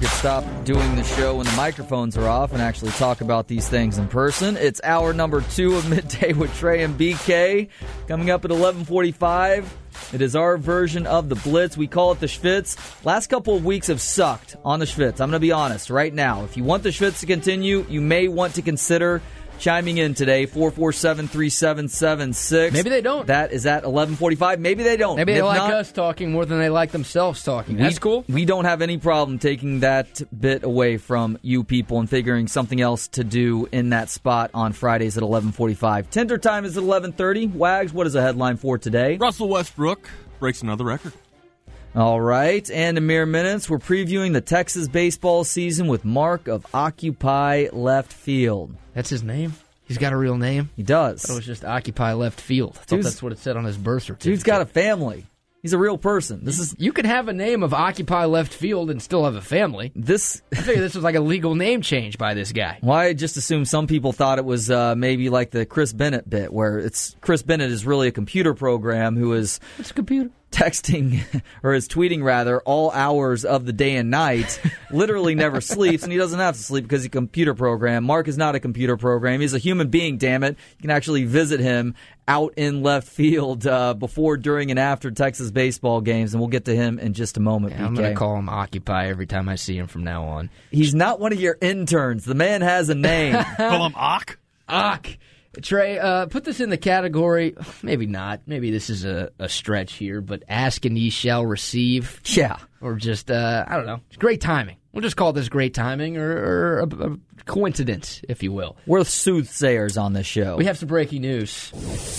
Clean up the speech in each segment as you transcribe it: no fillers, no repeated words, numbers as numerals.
could stop doing the show when the microphones are off and actually talk about these things in person. It's hour number 2 of Midday with Trey and BK. Coming up at 11:45, it is our version of the Blitz. We call it the Schvitz. Last couple of weeks have sucked on the Schvitz. I'm going to be honest right now. If you want the Schvitz to continue, you may want to consider chiming in today, 447-3776. Maybe they don't. That is at 11:45. Maybe they don't. Maybe they like not, us talking more than they like themselves talking. That's cool. We don't have any problem taking that bit away from you people and figuring something else to do in that spot on Fridays at 11:45. Tender time is at 11:30. Wags, what is the headline for today? Russell Westbrook breaks another record. All right, and in mere minutes, we're previewing the Texas baseball season with Mark of Occupy Left Field. That's his name? He's got a real name? He does. I thought it was just Occupy Left Field. I thought that's what it said on his birth certificate. Dude's got a family. He's a real person. You can have a name of Occupy Left Field and still have a family. I figured this was like a legal name change by this guy. Well, I just assumed some people thought it was maybe like the Chris Bennett bit, where it's Chris Bennett is really a computer program who is... What's a computer? Texting, or is tweeting rather, all hours of the day and night, literally never sleeps, and he doesn't have to sleep because he's a computer program. Mark is not a computer program. He's a human being, damn it. You can actually visit him out in left field before, during, and after Texas baseball games, and we'll get to him in just a moment. Yeah, I'm going to call him Occupy every time I see him from now on. He's not one of your interns. The man has a name. Call him Ock? Ock. Trey, put this in the category, maybe not, maybe this is a stretch here, but ask and ye shall receive. Yeah. Or just, I don't know, great timing. We'll just call this great timing or a coincidence, if you will. We're soothsayers on this show. We have some breaking news.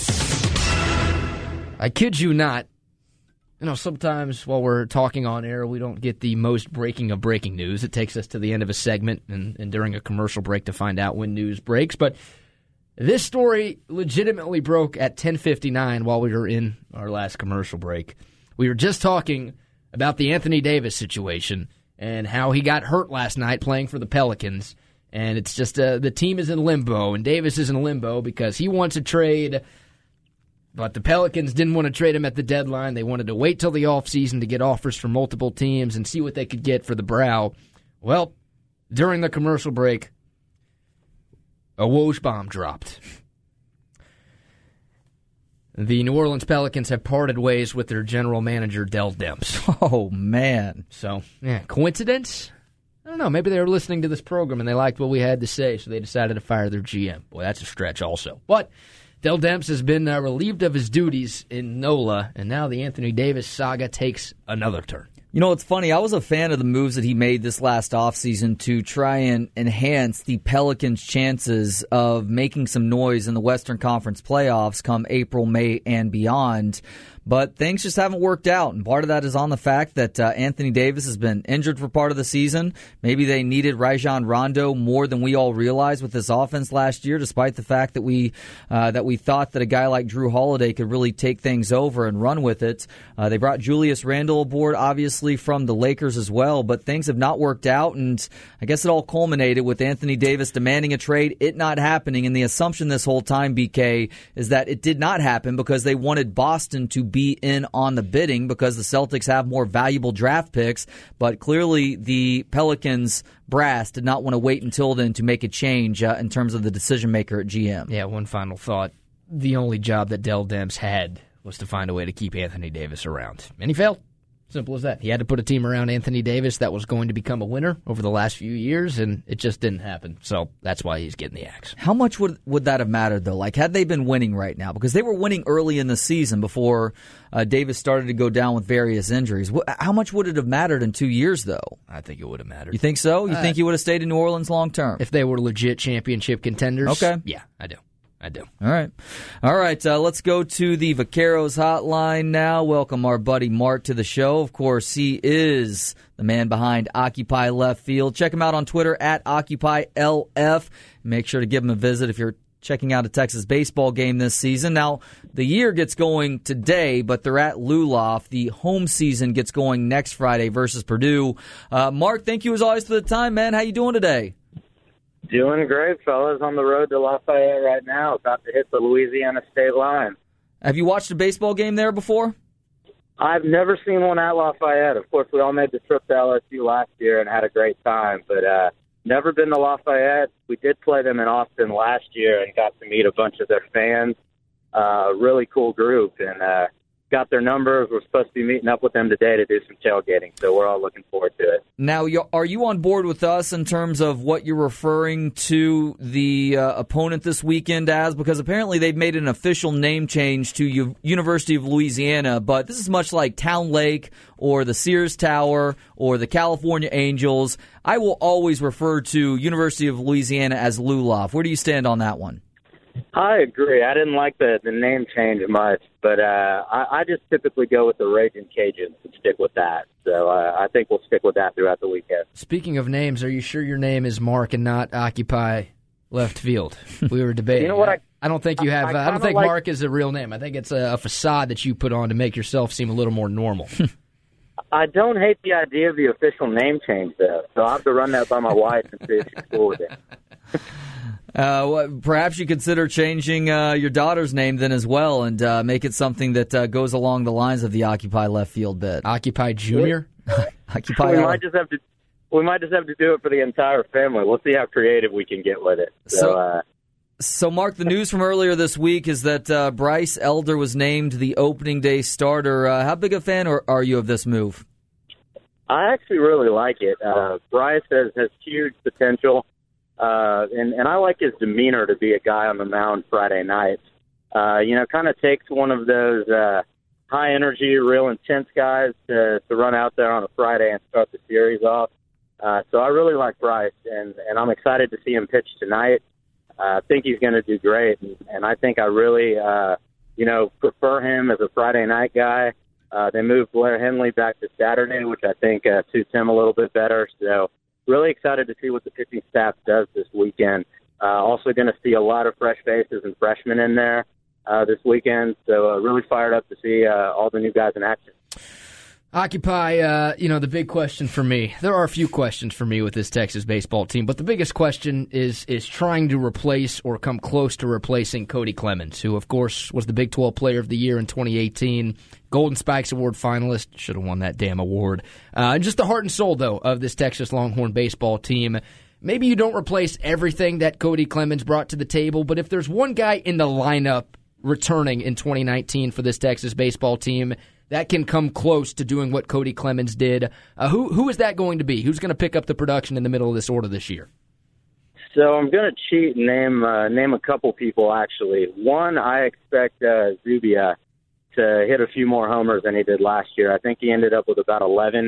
I kid you not. You know, sometimes while we're talking on air, we don't get the most breaking of breaking news. It takes us to the end of a segment and during a commercial break to find out when news breaks, but... This story legitimately broke at 10:59 while we were in our last commercial break. We were just talking about the Anthony Davis situation and how he got hurt last night playing for the Pelicans. And it's just the team is in limbo, and Davis is in limbo because he wants a trade, but the Pelicans didn't want to trade him at the deadline. They wanted to wait till the offseason to get offers from multiple teams and see what they could get for the brow. Well, during the commercial break, a Woj bomb dropped. The New Orleans Pelicans have parted ways with their general manager, Dell Demps. Oh, man. So, yeah, coincidence? I don't know. Maybe they were listening to this program and they liked what we had to say, so they decided to fire their GM. Boy, that's a stretch also. But Dell Demps has been relieved of his duties in NOLA, and now the Anthony Davis saga takes another turn. You know, it's funny. I was a fan of the moves that he made this last offseason to try and enhance the Pelicans' chances of making some noise in the Western Conference playoffs come April, May, and beyond. But things just haven't worked out, and part of that is on the fact that Anthony Davis has been injured for part of the season. Maybe they needed Rajon Rondo more than we all realized with this offense last year, despite the fact that we thought that a guy like Drew Holiday could really take things over and run with it. They brought Julius Randle aboard, obviously, from the Lakers as well, but things have not worked out, and I guess it all culminated with Anthony Davis demanding a trade, it not happening, and the assumption this whole time, BK, is that it did not happen because they wanted Boston to be in on the bidding because the Celtics have more valuable draft picks, but clearly the Pelicans brass did not want to wait until then to make a change in terms of the decision maker at GM. Yeah, one final thought. The only job that Dell Demps had was to find a way to keep Anthony Davis around, and he failed. Simple as that. He had to put a team around Anthony Davis that was going to become a winner over the last few years, and it just didn't happen. So that's why he's getting the axe. How much would that have mattered, though? Like, had they been winning right now? Because they were winning early in the season before Davis started to go down with various injuries. How much would it have mattered in 2 years, though? I think it would have mattered. You think so? You think he would have stayed in New Orleans long term? If they were legit championship contenders? Okay. Yeah, I do. All right. Let's go to the Vaqueros hotline now. Welcome our buddy Mark to the show. Of course, he is the man behind Occupy Left Field. Check him out on Twitter at OccupyLF. Make sure to give him a visit if you're checking out a Texas baseball game this season. Now, the year gets going today, but they're at Luloff. The home season gets going next Friday versus Purdue. Mark, thank you as always for the time, man. How you doing today? Doing great, fellas. On the road to Lafayette right now, about to hit the Louisiana state line. Have you watched a baseball game there before? I've never seen one at Lafayette. Of course, we all made the trip to LSU last year and had a great time, but never been to Lafayette. We did play them in Austin last year and got to meet a bunch of their fans. Really cool group, and got their numbers. We're supposed to be meeting up with them today to do some tailgating, so we're all looking forward to it. Now, are you on board with us in terms of what you're referring to the opponent this weekend as? Because apparently they've made an official name change to University of Louisiana, but this is much like Town Lake or the Sears Tower or the California Angels. I will always refer to University of Louisiana as Lulav. Where do you stand on that one? I agree. I didn't like the name change much, but I just typically go with the Raging Cajuns and stick with that. So I think we'll stick with that throughout the weekend. Speaking of names, are you sure your name is Mark and not Occupy Left Field? We were debating. You know what? I don't think you have. I don't think Mark is a real name. I think it's a facade that you put on to make yourself seem a little more normal. I don't hate the idea of the official name change, though. So I'll have to run that by my wife and see if she's cool with it. Perhaps you consider changing your daughter's name then as well and make it something that goes along the lines of the Occupy Left Field bit. Occupy Junior? Occupy. We might just have to do it for the entire family. We'll see how creative we can get with it. So, Mark, the news from earlier this week is that Bryce Elder was named the opening day starter. How big a fan are you of this move? I actually really like it. Bryce has huge potential. And I like his demeanor to be a guy on the mound Friday nights. Kind of takes one of those high energy, real intense guys to run out there on a Friday and start the series off. So I really like Bryce, and I'm excited to see him pitch tonight. I think he's going to do great, and I think I really, prefer him as a Friday night guy. They moved Blair Henley back to Saturday, which I think suits him a little bit better. So really excited to see what the pitching staff does this weekend. Also going to see a lot of fresh faces and freshmen in there this weekend. So really fired up to see all the new guys in action. Occupy, the big question for me. There are a few questions for me with this Texas baseball team, but the biggest question is trying to replace or come close to replacing Cody Clemens, who, of course, was the Big 12 Player of the Year in 2018, Golden Spikes Award finalist, should have won that damn award. Just the heart and soul, though, of this Texas Longhorn baseball team. Maybe you don't replace everything that Cody Clemens brought to the table, but if there's one guy in the lineup returning in 2019 for this Texas baseball team that can come close to doing what Cody Clemens did, who is that going to be? Who's going to pick up the production in the middle of this order this year? So I'm going to cheat and name a couple people, actually. One, I expect Zubia to hit a few more homers than he did last year. I think he ended up with about 11 in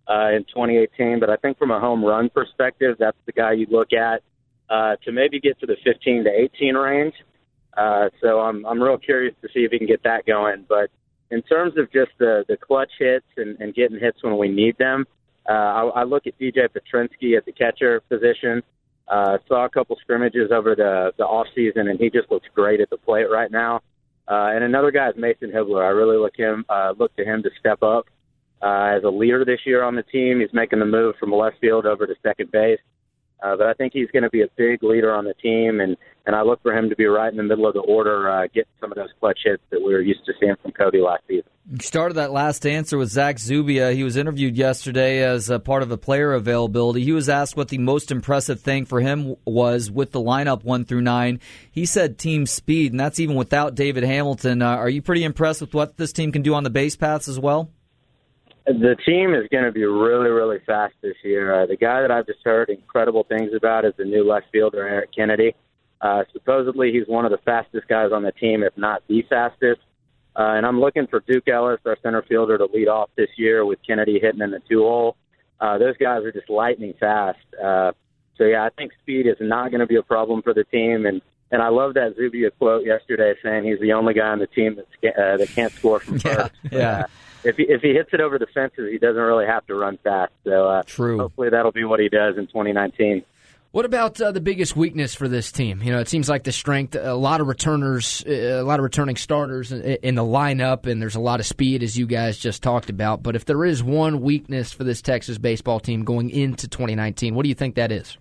2018, but I think from a home run perspective, that's the guy you look at to maybe get to the 15 to 18 range. So I'm real curious to see if he can get that going. But in terms of just the clutch hits and getting hits when we need them, I look at DJ Petrinsky at the catcher position. Saw a couple scrimmages over the off season, and he just looks great at the plate right now. And another guy is Mason Hibbler. I really look to him to step up as a leader this year on the team. He's making the move from left field over to second base. But I think he's going to be a big leader on the team, and I look for him to be right in the middle of the order, getting some of those clutch hits that we were used to seeing from Cody last season. You started that last answer with Zach Zubia. He was interviewed yesterday as a part of the player availability. He was asked what the most impressive thing for him was with the lineup 1 through 9. He said team speed, and that's even without David Hamilton. Are you pretty impressed with what this team can do on the base paths as well? The team is going to be really, really fast this year. The guy that I've just heard incredible things about is the new left fielder, Eric Kennedy. Supposedly he's one of the fastest guys on the team, if not the fastest. And I'm looking for Duke Ellis, our center fielder, to lead off this year with Kennedy hitting in the 2-hole. Those guys are just lightning fast. So, I think speed is not going to be a problem for the team. And I love that Zubia quote yesterday saying he's the only guy on the team that can't score from first. Yeah. If he hits it over the fences, he doesn't really have to run fast. So True. Hopefully that'll be what he does in 2019. What about the biggest weakness for this team? It seems like the strength, a lot of returners, a lot of returning starters in the lineup, and there's a lot of speed, as you guys just talked about. But if there is one weakness for this Texas baseball team going into 2019, what do you think that is?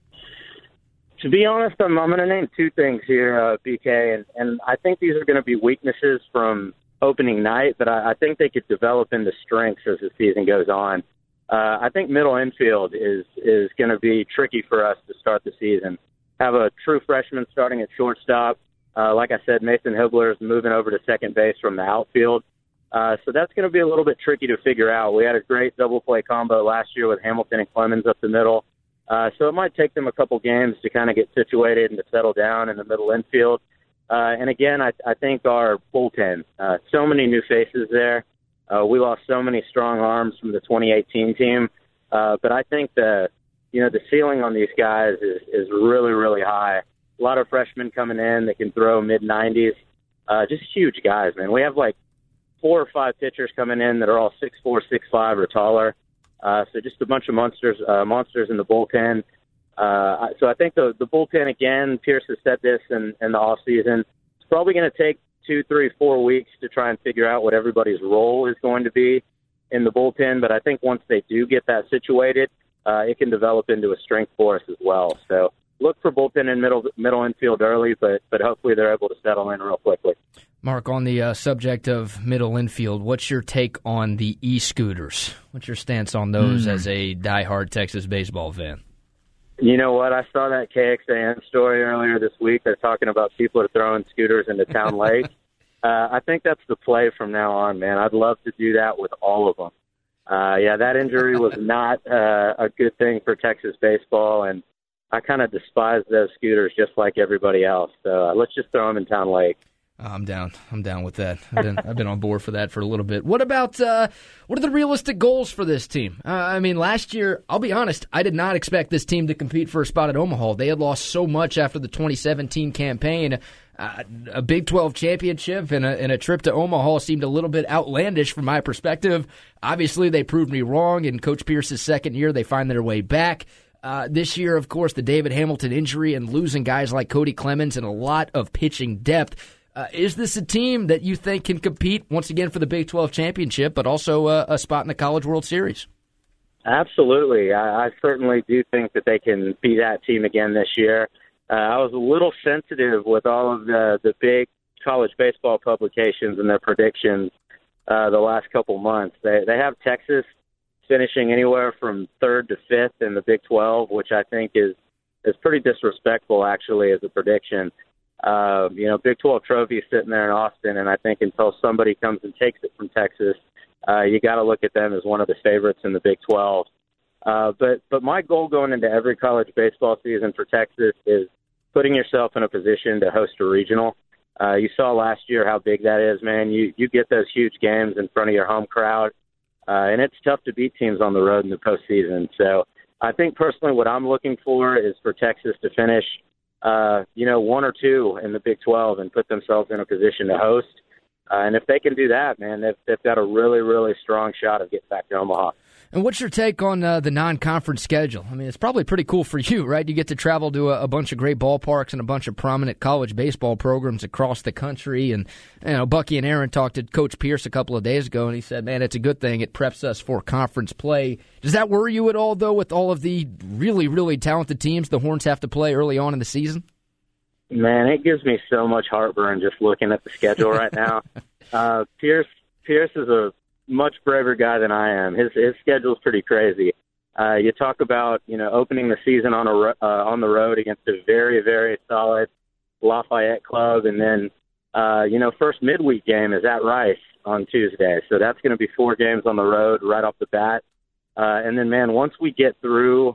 To be honest, I'm going to name two things here, BK, and I think these are going to be weaknesses from opening night, but I think they could develop into strengths as the season goes on. I think middle infield is going to be tricky for us to start the season. Have a true freshman starting at shortstop. Like I said, Mason Hibler is moving over to second base from the outfield. So that's going to be a little bit tricky to figure out. We had a great double play combo last year with Hamilton and Clemens up the middle. So it might take them a couple games to kind of get situated and to settle down in the middle infield. And again, I think our bullpen, so many new faces there. We lost so many strong arms from the 2018 team. But I think the ceiling on these guys is really, really high. A lot of freshmen coming in that can throw mid-90s. Just huge guys, man. We have like 4 or 5 pitchers coming in that are all 6'4", 6'5", or taller. So just a bunch of monsters in the bullpen. So I think the bullpen, again, Pierce has said this in the offseason, it's probably going to take 2, 3, 4 weeks to try and figure out what everybody's role is going to be in the bullpen. But I think once they do get that situated, it can develop into a strength for us as well. So look for bullpen and middle infield early, but hopefully they're able to settle in real quickly. Mark, on the subject of middle infield, what's your take on the e-scooters? What's your stance on those as a diehard Texas baseball fan? You know what? I saw that KXAN story earlier this week. They're talking about people are throwing scooters into Town Lake. I think that's the play from now on, man. I'd love to do that with all of them. That injury was not a good thing for Texas baseball, and I kind of despise those scooters just like everybody else. So let's just throw them in Town Lake. I'm down. I'm down with that. I've been on board for that for a little bit. What about what are the realistic goals for this team? Last year, I'll be honest, I did not expect this team to compete for a spot at Omaha. They had lost so much after the 2017 campaign. A Big 12 championship and a trip to Omaha seemed a little bit outlandish from my perspective. Obviously, they proved me wrong. In Coach Pierce's second year, they find their way back. This year, of course, the David Hamilton injury and losing guys like Cody Clemens and a lot of pitching depth. Is this a team that you think can compete once again for the Big 12 championship, but also a spot in the College World Series? Absolutely. I certainly do think that they can be that team again this year. I was a little sensitive with all of the big college baseball publications and their predictions the last couple months. They have Texas finishing anywhere from 3rd to 5th in the Big 12, which I think is pretty disrespectful, actually, as a prediction. Big 12 trophy sitting there in Austin, and I think until somebody comes and takes it from Texas, you got to look at them as one of the favorites in the Big 12. But my goal going into every college baseball season for Texas is putting yourself in a position to host a regional. You saw last year how big that is, man. You get those huge games in front of your home crowd, and it's tough to beat teams on the road in the postseason. So I think personally what I'm looking for is for Texas to finish 1 or 2 in the Big 12 and put themselves in a position to host. And if they can do that, man, they've got a really, really strong shot of getting back to Omaha. And what's your take on the non-conference schedule? I mean, it's probably pretty cool for you, right? You get to travel to a bunch of great ballparks and a bunch of prominent college baseball programs across the country. And, Bucky and Aaron talked to Coach Pierce a couple of days ago, and he said, man, it's a good thing. It preps us for conference play. Does that worry you at all, though, with all of the really, really talented teams the Horns have to play early on in the season? Man, it gives me so much heartburn just looking at the schedule right now. Pierce is a much braver guy than I am. His schedule is pretty crazy. You talk about opening the season on the road against a very, very solid Lafayette club, and then first midweek game is at Rice on Tuesday, so that's going to be 4 games on the road right off the bat. And then, man, once we get through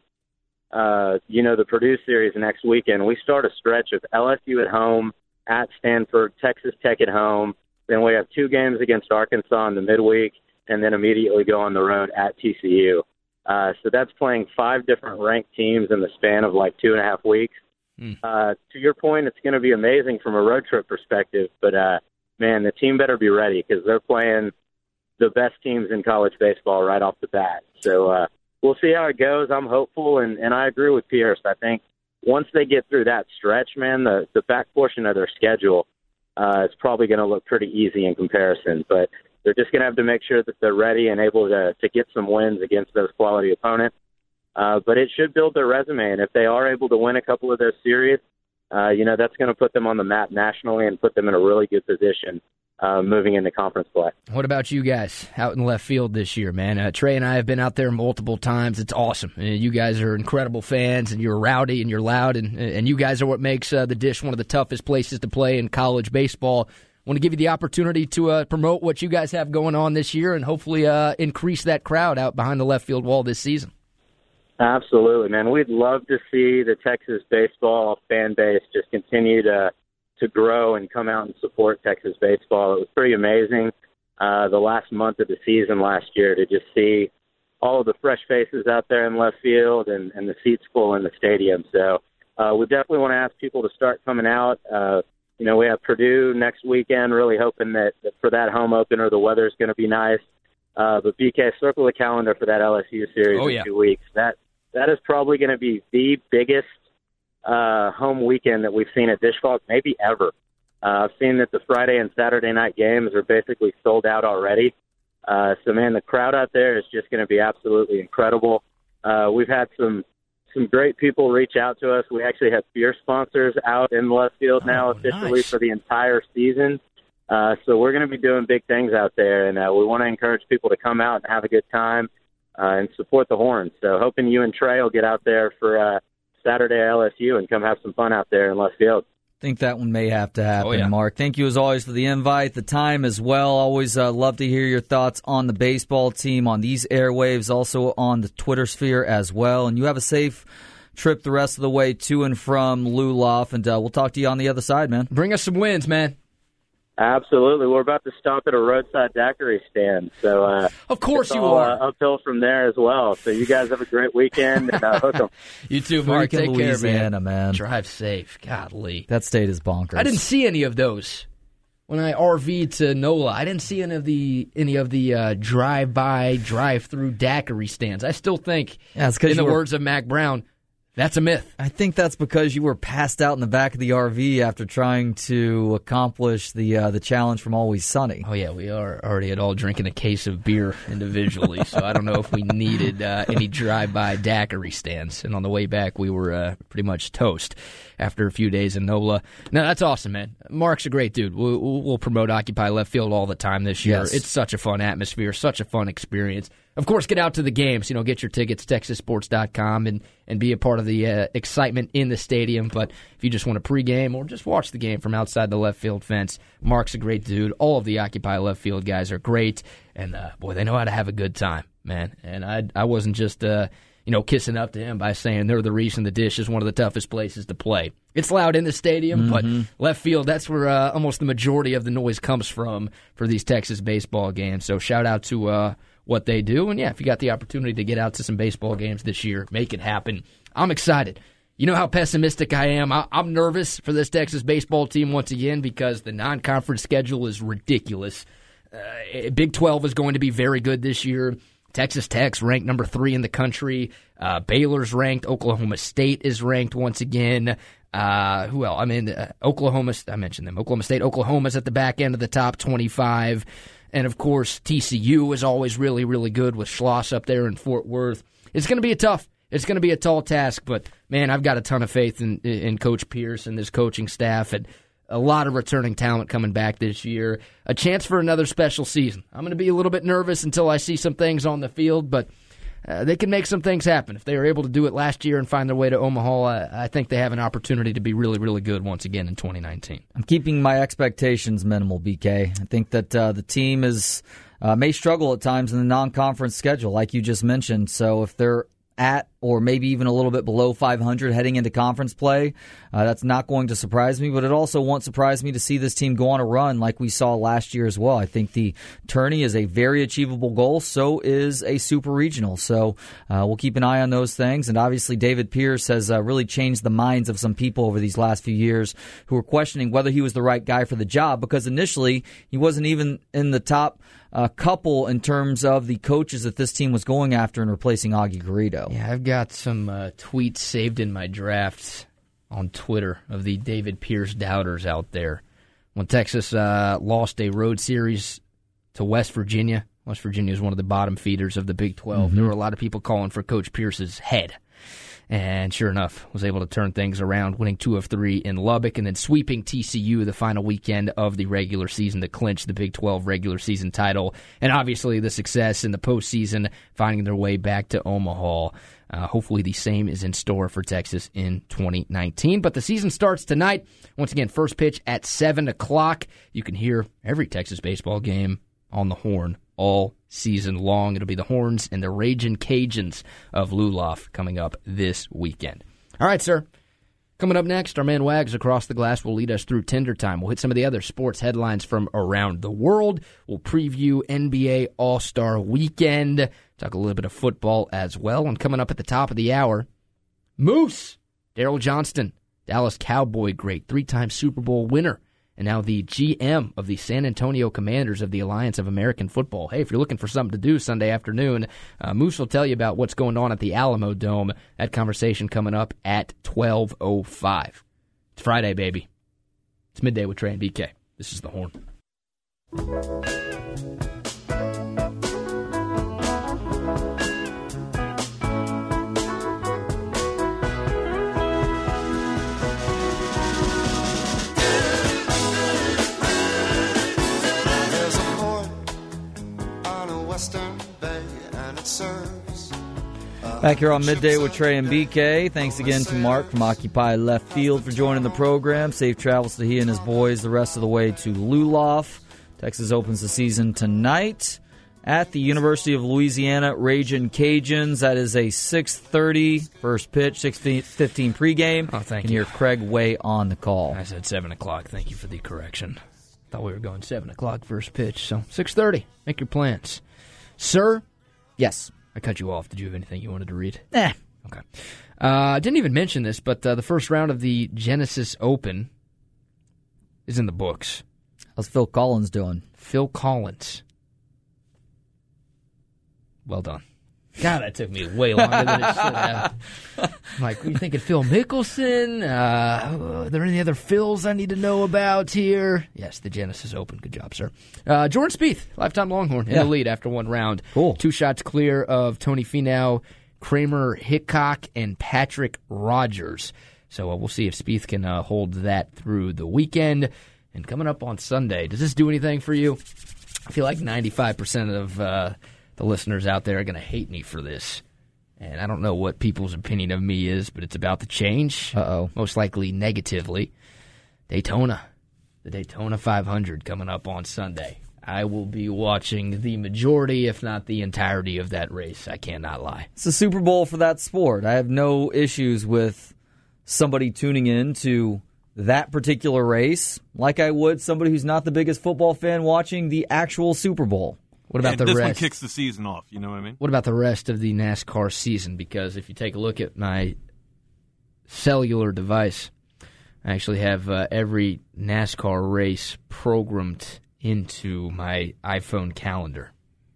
the Purdue series next weekend, we start a stretch of LSU at home, at Stanford, Texas Tech at home. Then we have 2 games against Arkansas in the midweek, and then immediately go on the road at TCU. So that's playing 5 different ranked teams in the span of like 2.5 weeks. To your point, it's going to be amazing from a road trip perspective, but, man, the team better be ready because they're playing the best teams in college baseball right off the bat. So we'll see how it goes. I'm hopeful, and I agree with Pierce. I think once they get through that stretch, man, the back portion of their schedule is probably going to look pretty easy in comparison, but they're just going to have to make sure that they're ready and able to get some wins against those quality opponents. But it should build their resume, and if they are able to win a couple of those series, that's going to put them on the map nationally and put them in a really good position moving into conference play. What about you guys out in left field this year, man? Trey and I have been out there multiple times. It's awesome. You guys are incredible fans, and you're rowdy and you're loud, and you guys are what makes the Dish one of the toughest places to play in college baseball. I want to give you the opportunity to promote what you guys have going on this year and hopefully increase that crowd out behind the left field wall this season. Absolutely, man. We'd love to see the Texas baseball fan base just continue to grow and come out and support Texas baseball. It was pretty amazing the last month of the season last year to just see all of the fresh faces out there in left field and the seats full in the stadium. So we definitely want to ask people to start coming out. We have Purdue next weekend, really hoping that for that home opener the weather's going to be nice. But BK, circle the calendar for that LSU series in 2 weeks. That is probably going to be the biggest home weekend that we've seen at Dish Falk maybe ever. I've seen that the Friday and Saturday night games are basically sold out already. So, man, the crowd out there is just going to be absolutely incredible. We've had some great people reach out to us. We actually have beer sponsors out in left field now officially for the entire season. So we're going to be doing big things out there, and we want to encourage people to come out and have a good time and support the Horns. So hoping you and Trey will get out there for Saturday at LSU and come have some fun out there in left field. I think that one may have to happen, Mark. Thank you as always for the invite, the time as well. Always love to hear your thoughts on the baseball team, on these airwaves, also on the Twitter sphere as well. And you have a safe trip the rest of the way to and from Luloff, and we'll talk to you on the other side, man. Bring us some wins, man. Absolutely. We're about to stop at a roadside daiquiri stand. So of course you are. Uphill from there as well. So you guys have a great weekend, and hook 'em. You too, Mark. Take Louisiana, care, man. Drive safe. Godly. That state is bonkers. I didn't see any of those when I RV'd to NOLA. I didn't see any of the drive-by, drive-through daiquiri stands. I still think, in the words of Mac Brown, that's a myth. I think that's because you were passed out in the back of the RV after trying to accomplish the challenge from Always Sunny. Oh, yeah, we are already at all drinking a case of beer individually, so I don't know if we needed any drive-by daiquiri stands. And on the way back, we were pretty much toast after a few days in NOLA. No, that's awesome, man. Mark's a great dude. We'll promote Occupy Left Field all the time this year. Yes. It's such a fun atmosphere, such a fun experience. Of course, get out to the games. Get your tickets, TexasSports.com, and be a part of the excitement in the stadium. But if you just want to pregame or just watch the game from outside the left field fence, Mark's a great dude. All of the Occupy Left Field guys are great. And, boy, they know how to have a good time, man. And I wasn't just, kissing up to him by saying they're the reason the Dish is one of the toughest places to play. It's loud in the stadium, but left field, that's where almost the majority of the noise comes from for these Texas baseball games. So shout out to what they do. And, yeah, if you got the opportunity to get out to some baseball games this year, make it happen. I'm excited. You know how pessimistic I am. I'm nervous for this Texas baseball team once again because the non-conference schedule is ridiculous. Big 12 is going to be very good this year. Texas Tech's ranked number 3 in the country. Baylor's ranked. Oklahoma State is ranked once again. Who else? Oklahoma. I mentioned them. Oklahoma State. Oklahoma's at the back end of the top 25. And, of course, TCU is always really, really good with Schloss up there in Fort Worth. It's going to be it's going to be a tall task, but, man, I've got a ton of faith in Coach Pierce and this coaching staff and a lot of returning talent coming back this year. A chance for another special season. I'm going to be a little bit nervous until I see some things on the field, but they can make some things happen. If they were able to do it last year and find their way to Omaha, I think they have an opportunity to be really, really good once again in 2019. I'm keeping my expectations minimal, BK. I think that the team may struggle at times in the non-conference schedule, like you just mentioned. So if they're at or maybe even a little bit below 500 heading into conference play, that's not going to surprise me, but it also won't surprise me to see this team go on a run like we saw last year as well. I think the tourney is a very achievable goal. So is a super regional. So we'll keep an eye on those things. And obviously David Pierce has really changed the minds of some people over these last few years who were questioning whether he was the right guy for the job, because initially he wasn't even in the top couple in terms of the coaches that this team was going after and replacing Augie Garrido. Yeah, I've got some tweets saved in my drafts on Twitter of the David Pierce doubters out there. When Texas lost a road series to West Virginia is one of the bottom feeders of the Big 12. There were a lot of people calling for Coach Pierce's head. And sure enough, was able to turn things around, winning 2 of 3 in Lubbock and then sweeping TCU the final weekend of the regular season to clinch the Big 12 regular season title. And obviously the success in the postseason, finding their way back to Omaha. Hopefully the same is in store for Texas in 2019. But the season starts tonight. Once again, first pitch at 7 o'clock. You can hear every Texas baseball game on the Horn all season long. It'll be the Horns and the Ragin' Cajuns of Lulav coming up this weekend. All right, sir. Coming up next, our man Wags across the glass will lead us through Tender Time. We'll hit some of the other sports headlines from around the world. We'll preview NBA All-Star Weekend. Talk a little bit of football as well. And coming up at the top of the hour, Moose, Daryl Johnston, Dallas Cowboy great, 3-time Super Bowl winner, and now the GM of the San Antonio Commanders of the Alliance of American Football. Hey, if you're looking for something to do Sunday afternoon, Moose will tell you about what's going on at the Alamo Dome. That conversation coming up at 12:05. It's Friday, baby. It's Midday with Trey and BK. This is The Horn. Back here on Midday with Trey and BK. Thanks again to Mark from Occupy Left Field for joining the program. Safe travels to he and his boys the rest of the way to Lulav. Texas opens the season tonight at the University of Louisiana Ragin' Cajuns. That is a 6:30 first pitch, 6:15 pregame. Oh, thank you. you. Can hear Craig Way on the call. I said 7 o'clock. Thank you for the correction. Thought we were going 7 o'clock first pitch, so 6:30. Make your plans. Sir? Yes. I cut you off. Did you have anything you wanted to read? Nah. Okay. I didn't even mention this, but the first round of the Genesis Open is in the books. How's Phil Collins doing? Phil Collins. Well done. God, that took me way longer than it should have. I'm like, were you thinking Phil Mickelson? Are there any other Phils I need to know about here? Yes, the Genesis Open. Good job, sir. Jordan Spieth, lifetime Longhorn, in the lead after one round. Cool. 2 shots clear of Tony Finau, Kramer Hickok, and Patrick Rogers. So we'll see if Spieth can hold that through the weekend. And coming up on Sunday, does this do anything for you? I feel like 95% of the listeners out there are going to hate me for this. And I don't know what people's opinion of me is, but it's about to change. Uh-oh. Most likely negatively. Daytona. The Daytona 500 coming up on Sunday. I will be watching the majority, if not the entirety of that race. I cannot lie. It's a Super Bowl for that sport. I have no issues with somebody tuning in to that particular race like I would somebody who's not the biggest football fan watching the actual Super Bowl. What about the this rest? One kicks the season off, you know what I mean? What about the rest of the NASCAR season? Because if you take a look at my cellular device, I actually have every NASCAR race programmed into my iPhone calendar.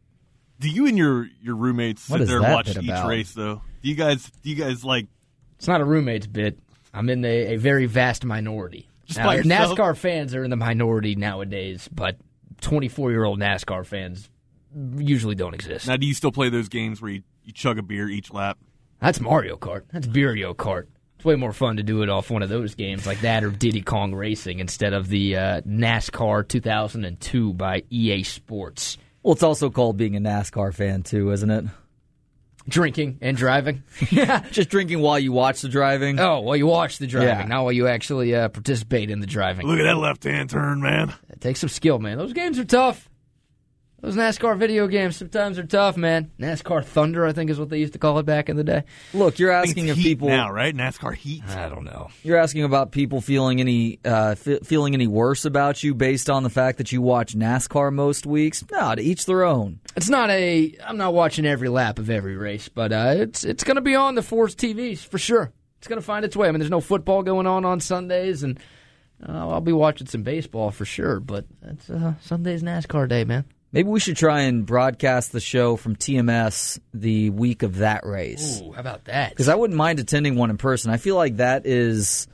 Do you and your roommates What sit is there and that watch bit each about? race though? Do you guys like It's not a roommate's bit. I'm in a very vast minority. Just Now, by yourself? NASCAR fans are in the minority nowadays, but 24-year-old NASCAR fans usually don't exist. now? Do you still play those games where you chug a beer each lap? That's Mario Kart. That's Beerio Kart. It's way more fun to do it off one of those games like that or Diddy Kong Racing instead of the NASCAR 2002 by EA Sports. Well, it's also called being a NASCAR fan, too, isn't it? Drinking and driving. Just drinking while you watch the driving. Oh, well, you watch the driving, Yeah. not while you actually participate in the driving. Look at that left-hand turn, man. It takes some skill, man. Those games are tough. Those NASCAR video games sometimes are tough, man. NASCAR Thunder, I think, is what they used to call it back in the day. Look, you're I think asking it's if Heat people now, right? NASCAR Heat. I don't know. You're asking about people feeling any feeling any worse about you based on the fact that you watch NASCAR most weeks. No, to each their own. It's not I'm not watching every lap of every race, but it's going to be on the Force TVs for sure. It's going to find its way. I mean, there's no football going on Sundays, and I'll be watching some baseball for sure, but it's Sunday's NASCAR day, man. Maybe we should try and broadcast the show from TMS the week of that race. Ooh, how about that? Because I wouldn't mind attending one in person. I feel like that is,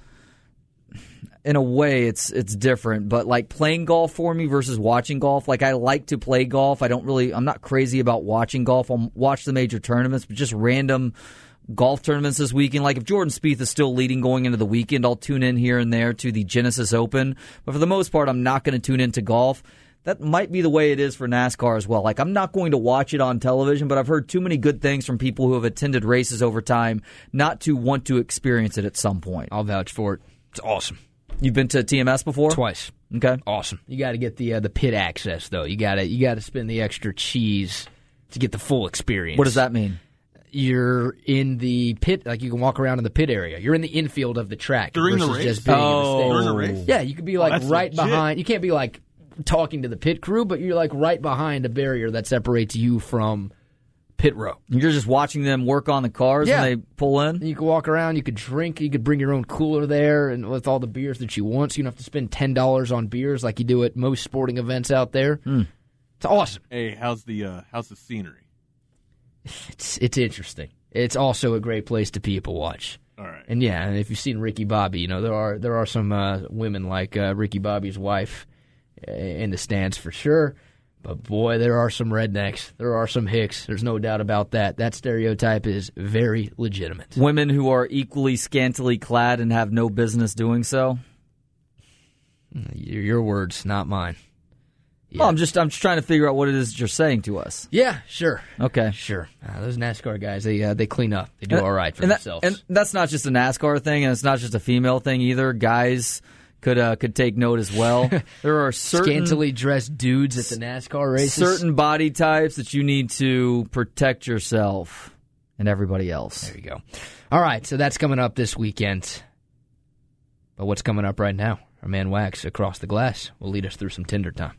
in a way, it's different. But like playing golf for me versus watching golf, like I like to play golf. I'm not crazy about watching golf. I'll watch the major tournaments, but just random golf tournaments this weekend. Like if Jordan Spieth is still leading going into the weekend, I'll tune in here and there to the Genesis Open. But for the most part, I'm not going to tune into golf. That might be the way it is for NASCAR as well. Like I'm not going to watch it on television, but I've heard too many good things from people who have attended races over time not to want to experience it at some point. I'll vouch for it. It's awesome. You've been to TMS before? Twice. Okay. Awesome. You got to get the pit access though. You got to spend the extra cheese to get the full experience. What does that mean? You're in the pit, like you can walk around in the pit area. You're in the infield of the track During the versus race? just being in the stands. During the race? Yeah, you could be like that's right legit. behind. You can't be like talking to the pit crew, but you're like right behind a barrier that separates you from pit row. You're just watching them work on the cars Yeah. when they pull in? You can walk around, you could drink, you could bring your own cooler there and with all the beers that you want, so you don't have to spend $10 on beers like you do at most sporting events out there. It's awesome. Hey, how's the scenery? It's interesting. It's also a great place to people watch. All right. And yeah, and if you've seen Ricky Bobby, you know there are some women like Ricky Bobby's wife in the stands for sure. But boy, there are some rednecks. There are some hicks. There's no doubt about that. That stereotype is very legitimate. Women who are equally scantily clad and have no business doing so? Your words, not mine. Yeah. Well, I'm just trying to figure out what it is that you're saying to us. Yeah, sure. Okay. Sure. Those NASCAR guys, they clean up. They do all right for themselves. And that's not just a NASCAR thing, and it's not just a female thing either. Guys could take note as well. There are Scantily dressed dudes at the NASCAR races. certain body types that you need to protect yourself and everybody else. There you go. All right, so that's coming up this weekend. But what's coming up right now? Our man Wax across the glass will lead us through some Tinder time.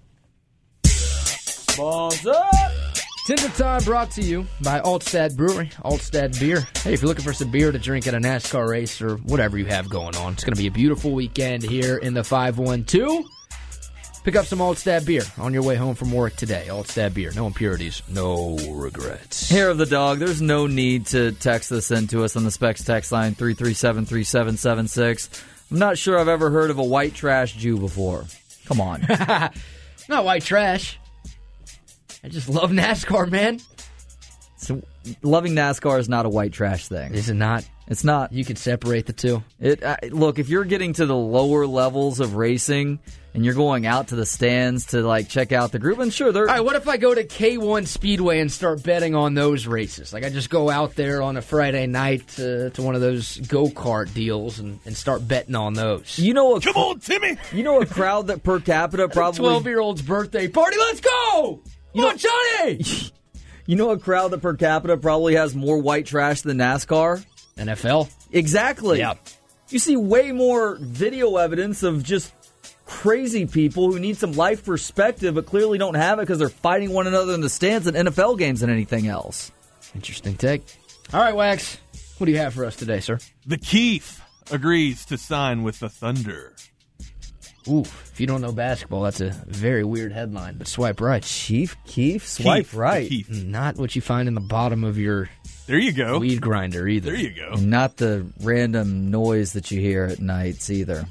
Balls up! Tinder time brought to you by Altstad Brewery, Altstad Beer. Hey, if you're looking for some beer to drink at a NASCAR race or whatever you have going on, it's going to be a beautiful weekend here in the 512. Pick up some Altstad Beer on your way home from work today. Altstad Beer, no impurities, no regrets. Hair of the dog, there's no need to text this into us on the Specs text line 337-3776. I'm not sure I've ever heard of a white trash Jew before. Come on. Not white trash. I just love NASCAR, man. So, loving NASCAR is not a white trash thing. Is it not? It's not. You could separate the two. Look, if you're getting to the lower levels of racing and you're going out to the stands to like check out the group, and sure, they're All right, what if I go to K1 Speedway and start betting on those races? Like I just go out there on a Friday night to one of those go-kart deals and start betting on those. you know Come on, Timmy! you know a crowd that per capita probably 12-year-old's birthday party, let's go! Come on, Johnny! you know a crowd that per capita probably has more white trash than NASCAR. NFL? Exactly. Yeah. You see way more video evidence of just crazy people who need some life perspective but clearly don't have it because they're fighting one another in the stands at NFL games than anything else. Interesting take. All right, Wax, what do you have for us today, sir? The Keith agrees to sign with the Thunder. Ooh, if you don't know basketball, that's a very weird headline, but swipe right. Chief Keef, swipe Keith, right. the Keith. Not what you find in the bottom of your There you go. weed grinder either. There you go. And not the random noise that you hear at nights either.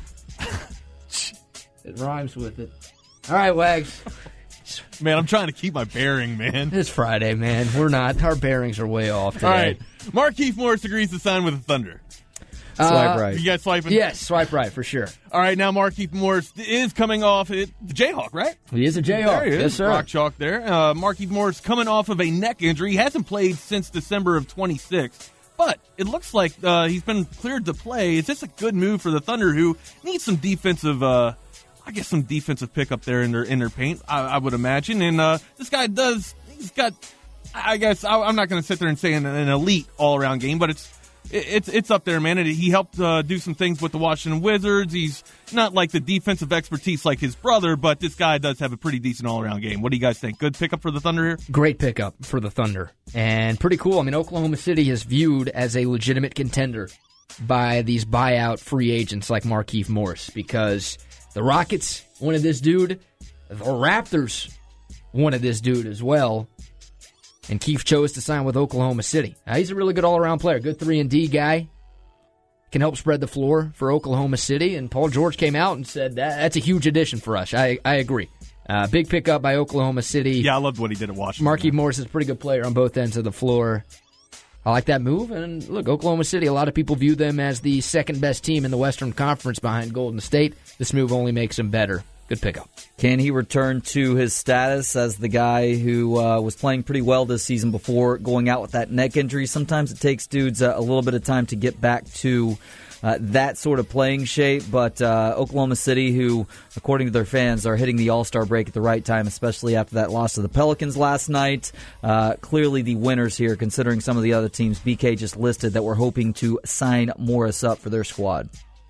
It rhymes with it. All right, Wags. Man, I'm trying to keep my bearing, man. It's Friday, man. We're not. Our bearings are way off today. All right. Markeith Morris agrees to sign with the Thunder. Swipe right. You guys swiping? Yes, swipe right for sure. All right, now Markeith Morris is coming off the Jayhawk, right? He is a Jayhawk. There he is. Yes, sir. Rock chalk there. Markeith Morris coming off of a neck injury. He hasn't played since December of 26, but it looks like he's been cleared to play. Is this a good move for the Thunder, who need some defensive, some defensive pickup there in their paint, I would imagine. And this guy he's got, I guess, I'm not going to sit there and say an elite all-around game, but it's up there, man. He helped do some things with the Washington Wizards. He's not like the defensive expertise like his brother, but this guy does have a pretty decent all-around game. What do you guys think? Good pickup for the Thunder here? Great pickup for the Thunder. And pretty cool. I mean, Oklahoma City is viewed as a legitimate contender by these buyout free agents like Markeith Morris because the Rockets wanted this dude. The Raptors wanted this dude as well. And Keith chose to sign with Oklahoma City. He's a really good all-around player. Good 3-and-D guy. Can help spread the floor for Oklahoma City. And Paul George came out and said that's a huge addition for us. I agree. Big pickup by Oklahoma City. Yeah, I loved what he did at Washington. Markeith Morris is a pretty good player on both ends of the floor. I like that move. And look, Oklahoma City, a lot of people view them as the second best team in the Western Conference behind Golden State. This move only makes them better. Good pickup. Can he return to his status as the guy who was playing pretty well this season before going out with that neck injury? Sometimes it takes dudes a little bit of time to get back to that sort of playing shape, but Oklahoma City, who, according to their fans, are hitting the All-Star break at the right time, especially after that loss to the Pelicans last night. Clearly the winners here, considering some of the other teams BK just listed that were hoping to sign Morris up for their squad.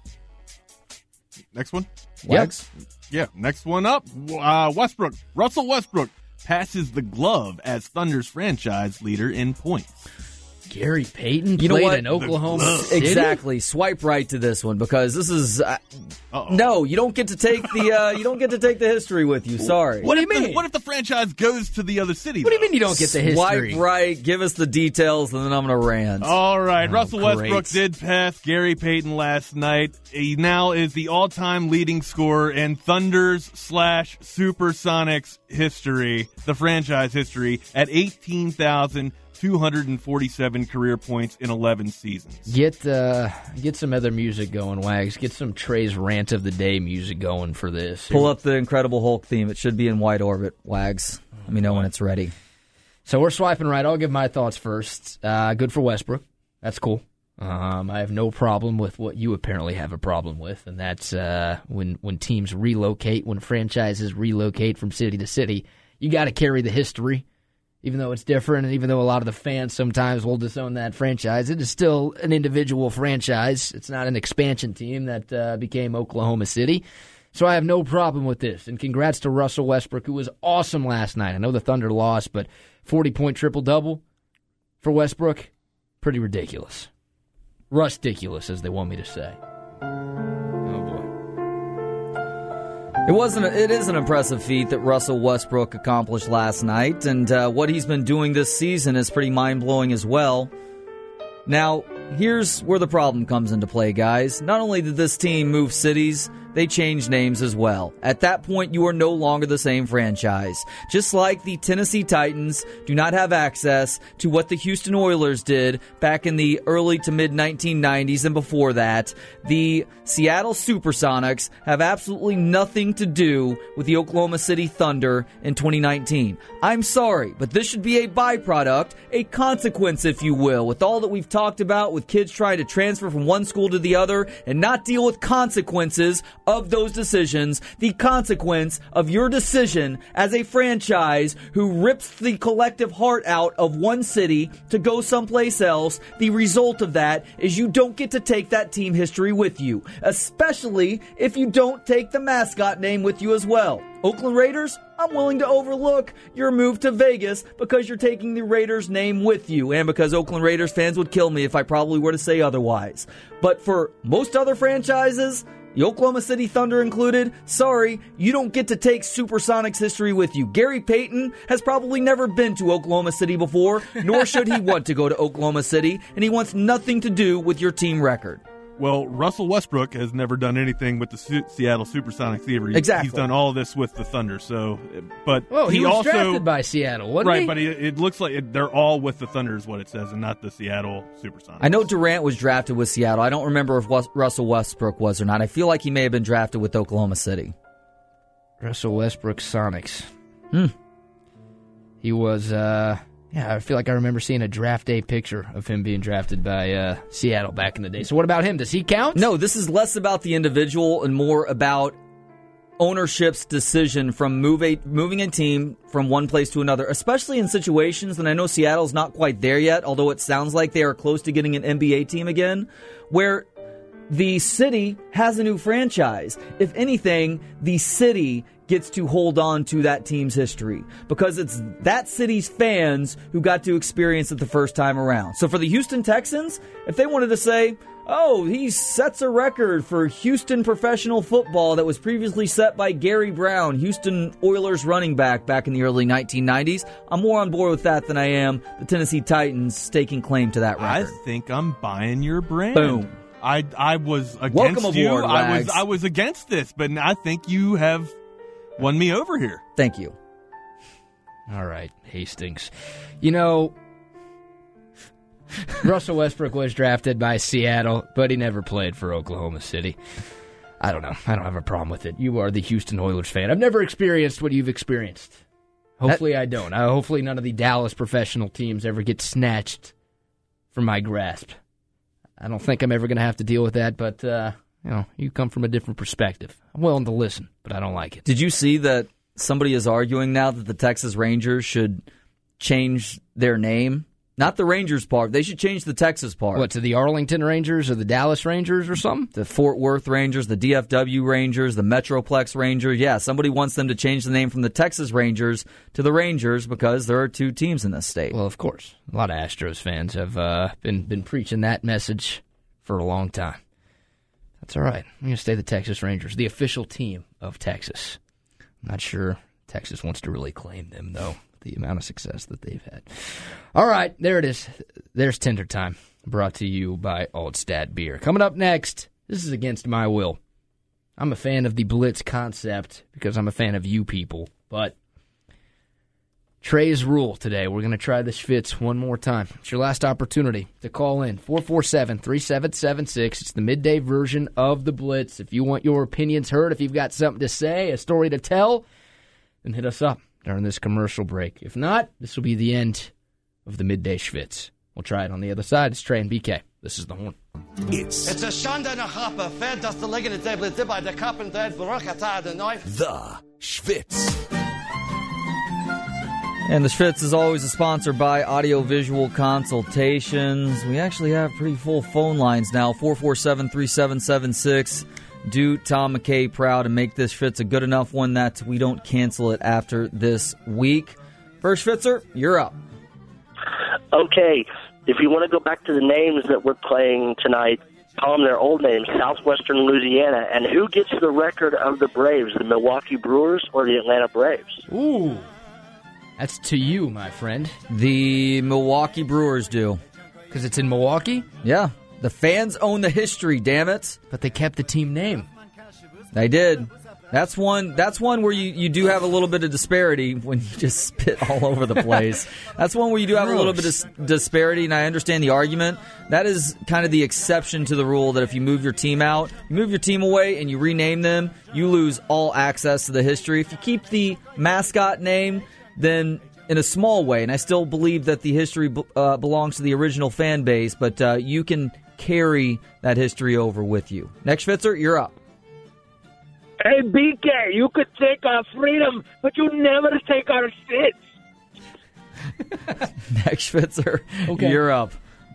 Next one? Wags? Yeah, next one up. Westbrook. Russell Westbrook passes the glove as Thunder's franchise leader in points. Gary Payton You know played what? in Oklahoma City? Exactly. Swipe right to this one because this is no. You don't get to take the history with you. Sorry. What do you mean? What if the franchise goes to the other city? What do you mean you don't get the history? Swipe right. Give us the details, and then I'm going to rant. All right. Russell great. Westbrook did pass Gary Payton last night. He now is the all-time leading scorer in Thunder's / Supersonics history, the franchise history, at 18,247 career points in 11 seasons. Get some other music going, Wags. Get some Trey's Rant of the Day music going for this. Pull up the Incredible Hulk theme. It should be in wide orbit. Wags. Let me know when it's ready. So we're swiping right. I'll give my thoughts first. Good for Westbrook. That's cool. I have no problem with what you apparently have a problem with, and that's when teams relocate, when franchises relocate from city to city, you got to carry the history. Even though it's different, and even though a lot of the fans sometimes will disown that franchise, it is still an individual franchise. It's not an expansion team that became Oklahoma City. So I have no problem with this. And congrats to Russell Westbrook, who was awesome last night. I know the Thunder lost, but 40-point triple-double for Westbrook, pretty ridiculous. Rusticulous, as they want me to say. It is an impressive feat that Russell Westbrook accomplished last night, and what he's been doing this season is pretty mind-blowing as well. Now, here's where the problem comes into play, guys. Not only did this team move cities, they changed names as well. At that point, you are no longer the same franchise. Just like the Tennessee Titans do not have access to what the Houston Oilers did back in the early to mid-1990s and before that, the Seattle Supersonics have absolutely nothing to do with the Oklahoma City Thunder in 2019. I'm sorry, but this should be a byproduct, a consequence, if you will, with all that we've talked about with kids trying to transfer from one school to the other and not deal with consequences of those decisions. The consequence of your decision as a franchise who rips the collective heart out of one city to go someplace else, the result of that is you don't get to take that team history with you, especially if you don't take the mascot name with you as well. Oakland Raiders, I'm willing to overlook your move to Vegas because you're taking the Raiders name with you and because Oakland Raiders fans would kill me if I probably were to say otherwise. But for most other franchises, the Oklahoma City Thunder included, sorry, you don't get to take Supersonics history with you. Gary Payton has probably never been to Oklahoma City before, nor should he want to go to Oklahoma City, and he wants nothing to do with your team record. Well, Russell Westbrook has never done anything with the Seattle Supersonics either. Exactly. He's done all of this with the Thunder. So, but Well, he was also drafted by Seattle, wasn't right. he? But it looks like they're all with the Thunder, is what it says, and not the Seattle Supersonics. I know Durant was drafted with Seattle. I don't remember if Russell Westbrook was or not. I feel like he may have been drafted with Oklahoma City. Russell Westbrook Sonics. He was, I feel like I remember seeing a draft day picture of him being drafted by Seattle back in the day. So what about him? Does he count? No, this is less about the individual and more about ownership's decision from moving a team from one place to another, especially in situations, and I know Seattle's not quite there yet, although it sounds like they are close to getting an NBA team again, where the city has a new franchise. If anything, the city gets to hold on to that team's history because it's that city's fans who got to experience it the first time around. So for the Houston Texans, if they wanted to say, oh, he sets a record for Houston professional football that was previously set by Gary Brown, Houston Oilers running back in the early 1990s, I'm more on board with that than I am the Tennessee Titans staking claim to that record. I think I'm buying your brand. Boom. I was against Welcome you. aboard, Wags. I was against this, but I think you have won me over here. Thank you. All right, Hastings. You know, Russell Westbrook was drafted by Seattle, but he never played for Oklahoma City. I don't know. I don't have a problem with it. You are the Houston Oilers fan. I've never experienced what you've experienced. Hopefully I don't. Hopefully none of the Dallas professional teams ever get snatched from my grasp. I don't think I'm ever going to have to deal with that, but you come from a different perspective. I'm willing to listen, but I don't like it. Did you see that somebody is arguing now that the Texas Rangers should change their name? Not the Rangers part. They should change the Texas part. What, to the Arlington Rangers or the Dallas Rangers or something? The Fort Worth Rangers, the DFW Rangers, the Metroplex Rangers. Yeah, somebody wants them to change the name from the Texas Rangers to the Rangers because there are two teams in this state. Well, of course. A lot of Astros fans have been preaching that message for a long time. That's all right. I'm going to stay the Texas Rangers, the official team of Texas. I'm not sure Texas wants to really claim them, though. The amount of success that they've had. All right, there it is. There's Tender Time, brought to you by Altstad Beer. Coming up next, this is against my will. I'm a fan of the Blitz concept because I'm a fan of you people, but Trey's rule today. We're going to try the Schvitz one more time. It's your last opportunity to call in, 447-3776. It's the midday version of the Blitz. If you want your opinions heard, if you've got something to say, a story to tell, then hit us up during this commercial break. If not, this will be the end of the Midday Schvitz. We'll try it on the other side. It's Trey and BK. This is The Horn. It's a Shanda Nachapa, Fed, das the Liggende Table, Dibba, the Cup and Dead, Barakata, the Knife. The Schvitz. And the Schvitz is always a sponsor by Audiovisual Consultations. We actually have pretty full phone lines now, 447-3776. Do Tom McKay proud and make this Schvitz a good enough one that we don't cancel it after this week. First Schvitzer, you're up. Okay, if you want to go back to the names that we're playing tonight, call them their old names, Southwestern Louisiana. And who gets the record of the Braves, the Milwaukee Brewers or the Atlanta Braves? Ooh, that's to you, my friend. The Milwaukee Brewers do. Because it's in Milwaukee? Yeah. The fans own the history, damn it. But they kept the team name. They did. That's one where you do have a little bit of disparity when you just spit all over the place. That's one where you do have a little bit of disparity, and I understand the argument. That is kind of the exception to the rule that if you move your team out, you move your team away, and you rename them, you lose all access to the history. If you keep the mascot name, then in a small way, and I still believe that the history belongs to the original fan base, but you can carry that history over with you. Next Schvitzer, you're up. Hey, BK, you could take our freedom, but you never take our shit. Next Schvitzer, you're up.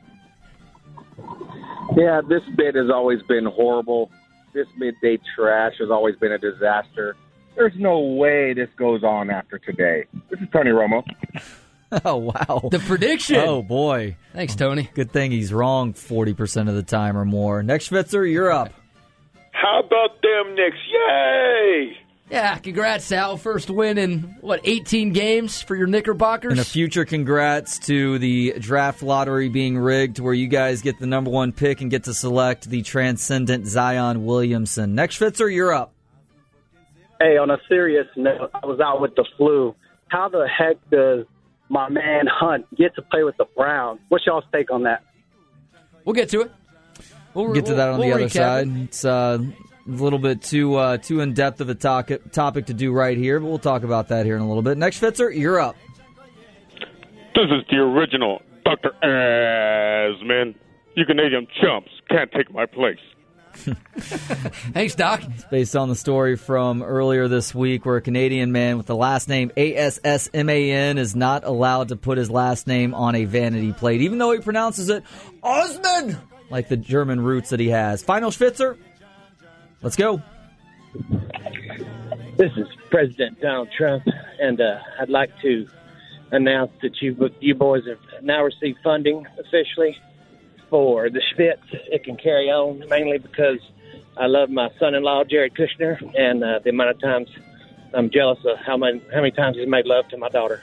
Yeah, this bit has always been horrible. This midday trash has always been a disaster. There's no way this goes on after today. This is Tony Romo. Oh, wow. The prediction. Oh, boy. Thanks, Tony. Good thing he's wrong 40% of the time or more. Next Schvitzer, you're up. How about them Knicks? Yay! Yeah, congrats, Sal. First win in, 18 games for your Knickerbockers? And a future congrats to the draft lottery being rigged to where you guys get the number one pick and get to select the transcendent Zion Williamson. Next Schvitzer, you're up. Hey, on a serious note, I was out with the flu. How the heck does my man Hunt get to play with the Browns? What's y'all's take on that? We'll get to it. We'll get to that on the other side. It's a little bit too in-depth of a topic to do right here, but we'll talk about that here in a little bit. Next Schvitzer, you're up. This is the original Dr. Asman. You Canadian chumps can't take my place. Thanks, Doc. It's based on the story from earlier this week where a Canadian man with the last name Assman is not allowed to put his last name on a vanity plate, even though he pronounces it Osman, like the German roots that he has. Final Schvitzer, let's go. This is President Donald Trump, and I'd like to announce that you boys have now received funding officially for the Schvitz. It can carry on, mainly because I love my son-in-law, Jared Kushner, and the amount of times I'm jealous of how many times he's made love to my daughter.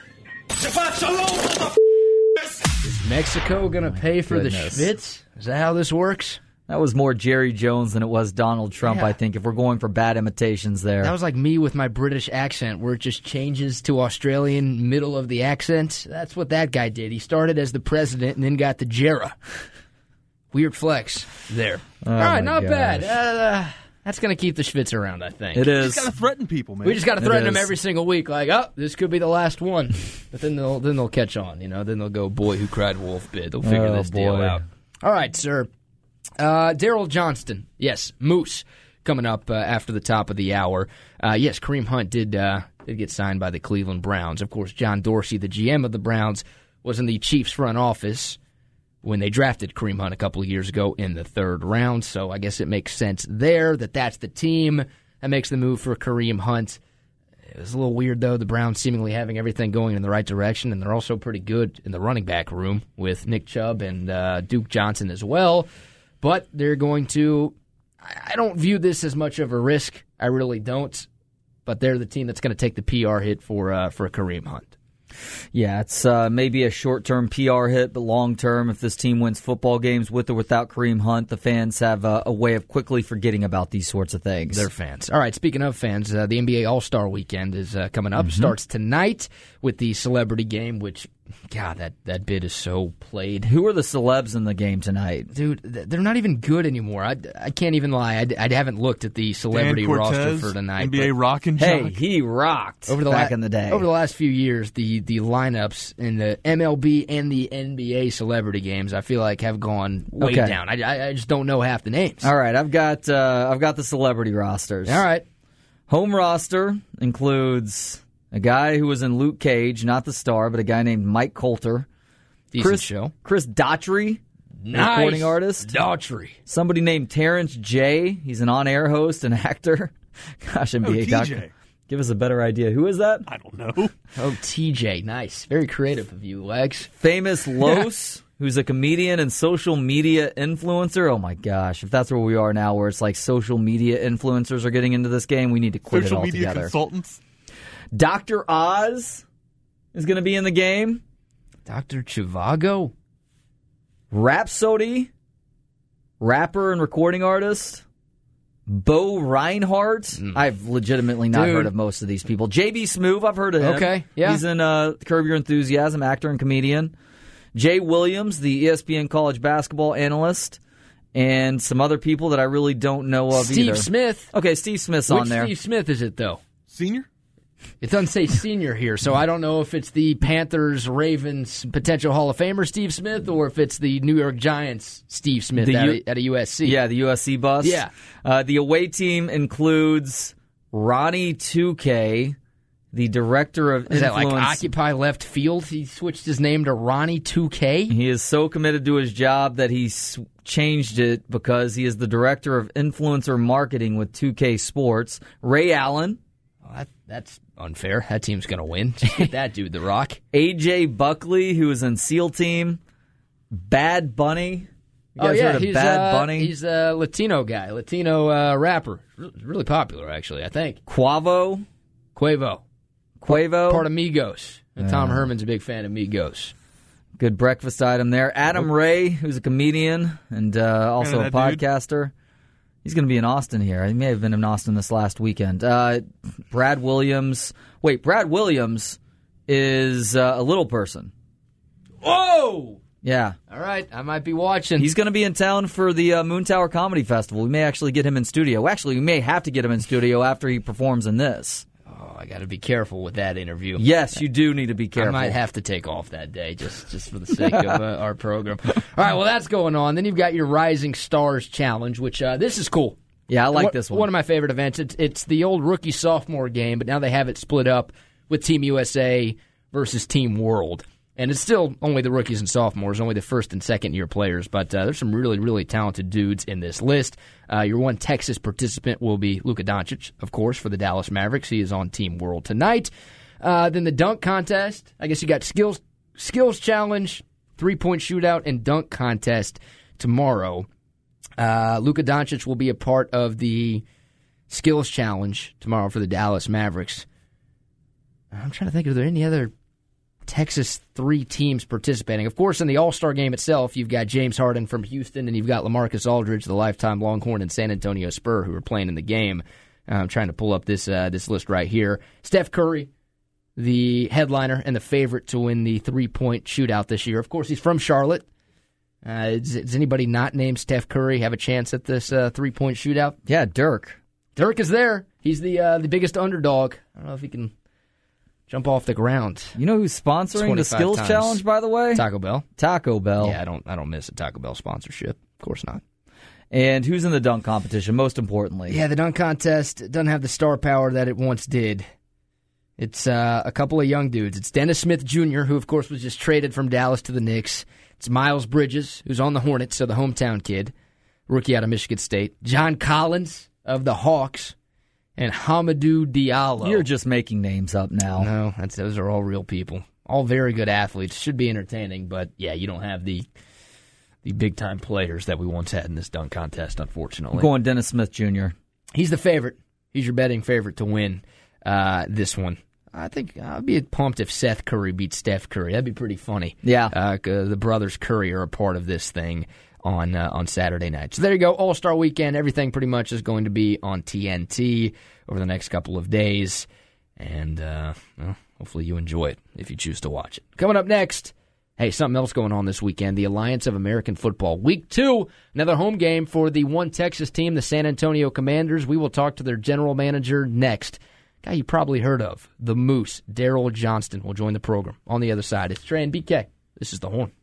Is Mexico going to pay for the Schvitz? Is that how this works? That was more Jerry Jones than it was Donald Trump, I think, if we're going for bad imitations there. That was like me with my British accent, where it just changes to Australian middle of the accent. That's what that guy did. He started as the president and then got the Jera. Weird flex there. Oh, all right, not gosh. bad. That's going to keep the Schwitz around, I think. It is. You just got to threaten people, man. We just got to threaten It is. them every single week, like, oh, this could be the last one. But then they'll catch on, Then they'll go, boy, who cried wolf bid. They'll figure this deal out. All right, sir. Daryl Johnston, yes, Moose, coming up after the top of the hour. Yes, Kareem Hunt did get signed by the Cleveland Browns. Of course, John Dorsey, the GM of the Browns, was in the Chiefs front office when they drafted Kareem Hunt a couple of years ago in the 3rd round. So I guess it makes sense there that's the team that makes the move for Kareem Hunt. It was a little weird, though, the Browns seemingly having everything going in the right direction, and they're also pretty good in the running back room with Nick Chubb and Duke Johnson as well. But they're going to – I don't view this as much of a risk. I really don't. But they're the team that's going to take the PR hit for Kareem Hunt. Yeah, it's maybe a short-term PR hit, but long-term, if this team wins football games with or without Kareem Hunt, the fans have a way of quickly forgetting about these sorts of things. They're fans. All right, speaking of fans, the NBA All-Star Weekend is coming up. Starts tonight with the celebrity game, which, God, that bid is so played. Who are the celebs in the game tonight? Dude, they're not even good anymore. I can't even lie. I haven't looked at the celebrity Dan Cortez, roster for tonight. NBA rockin' Hey, jock. he rocked back in the day. Over the last few years, the lineups in the MLB and the NBA celebrity games, I feel like, have gone way down. I just don't know half the names. All right, I've got the celebrity rosters. All right. Home roster includes a guy who was in Luke Cage, not the star, but a guy named Mike Coulter. Decent show. Chris Daughtry, Nice. recording artist. Daughtry. Somebody named Terrence J. He's an on-air host and actor. Gosh, NBA TJ. doctor. Give us a better idea. Who is that? I don't know. Oh, TJ. Nice. Very creative of you, Lex. Famous Los, who's a comedian and social media influencer. Oh, my gosh. If that's where we are now, where it's like social media influencers are getting into this game, we need to quit Social it media altogether. consultants. Dr. Oz is going to be in the game. Dr. Chivago. Rhapsody, rapper and recording artist. Bo Reinhardt. I've legitimately not heard of most of these people. JB Smoove, I've heard of him. Okay, yeah. He's in Curb Your Enthusiasm, actor and comedian. Jay Williams, the ESPN college basketball analyst. And some other people that I really don't know of either. Steve Smith. Okay, Steve Smith's Which on there. Steve Smith is it, though? Senior? It doesn't say senior here, so I don't know if it's the Panthers, Ravens potential Hall of Famer Steve Smith or if it's the New York Giants Steve Smith out of USC. Yeah, the USC bus. Yeah. The away team includes Ronnie 2K, the director of Is that influence. like Occupy Left Field? He switched his name to Ronnie 2K? He is so committed to his job that he changed it because he is the director of influencer marketing with 2K Sports. Ray Allen. Well, that's unfair. That team's going to win. Just get that dude the rock. AJ Buckley, who is in SEAL Team. Bad Bunny. You guys heard of Bad Bunny? He's a Latino guy, Latino rapper. Really popular, actually, I think. Quavo. Part of Migos. And Tom Yeah. Herman's a big fan of Migos. Good breakfast item there. Adam Ray, who's a comedian and also a that dude. podcaster. He's going to be in Austin here. He may have been in Austin this last weekend. Brad Williams. Wait, Brad Williams is a little person. Whoa! Yeah. All right, I might be watching. He's going to be in town for the Moon Tower Comedy Festival. We may actually get him in studio. Actually, we may have to get him in studio after he performs in this. Oh, I got to be careful with that interview. Yes, you do need to be careful. I might have to take off that day just for the sake of our program. All right, well, that's going on. Then you've got your Rising Stars Challenge, which this is cool. Yeah, I like this one. One of my favorite events. It's the old rookie-sophomore game, but now they have it split up with Team USA versus Team World. And it's still only the rookies and sophomores, only the first and second-year players. But there's some really, really talented dudes in this list. Your one Texas participant will be Luka Doncic, of course, for the Dallas Mavericks. He is on Team World tonight. Then the dunk contest. I guess you got skills challenge, three-point shootout, and dunk contest tomorrow. Luka Doncic will be a part of the skills challenge tomorrow for the Dallas Mavericks. I'm trying to think, are there any other Texas 3 teams participating. Of course, in the All-Star game itself, you've got James Harden from Houston, and you've got LaMarcus Aldridge, the lifetime Longhorn and San Antonio Spur, who are playing in the game. I'm trying to pull up this list right here. Steph Curry, the headliner and the favorite to win the three-point shootout this year. Of course, he's from Charlotte. Does anybody not named Steph Curry have a chance at this three-point shootout? Yeah, Dirk. Dirk is there. He's the biggest underdog. I don't know if he can jump off the ground. You know who's sponsoring the Skills Challenge, by the way? Taco Bell. Taco Bell. Yeah, I don't miss a Taco Bell sponsorship. Of course not. And who's in the dunk competition, most importantly? Yeah, the dunk contest doesn't have the star power that it once did. It's a couple of young dudes. It's Dennis Smith Jr., who, of course, was just traded from Dallas to the Knicks. It's Miles Bridges, who's on the Hornets, so the hometown kid, rookie out of Michigan State. John Collins of the Hawks. And Hamidou Diallo. You're just making names up now. No, those are all real people. All very good athletes. Should be entertaining, but yeah, you don't have the big-time players that we once had in this dunk contest, unfortunately. I'm going Dennis Smith Jr. He's the favorite. He's your betting favorite to win this one. I think I'd be pumped if Seth Curry beats Steph Curry. That'd be pretty funny. Yeah. The brothers Curry are a part of this thing on Saturday night. So there you go, All-Star Weekend. Everything pretty much is going to be on TNT over the next couple of days. And hopefully you enjoy it if you choose to watch it. Coming up next, hey, something else going on this weekend. The Alliance of American Football. Week 2, another home game for the one Texas team, the San Antonio Commanders. We will talk to their general manager next. Guy you probably heard of, the Moose, Daryl Johnston, will join the program. On the other side, it's Trey and BK. This is The Horn.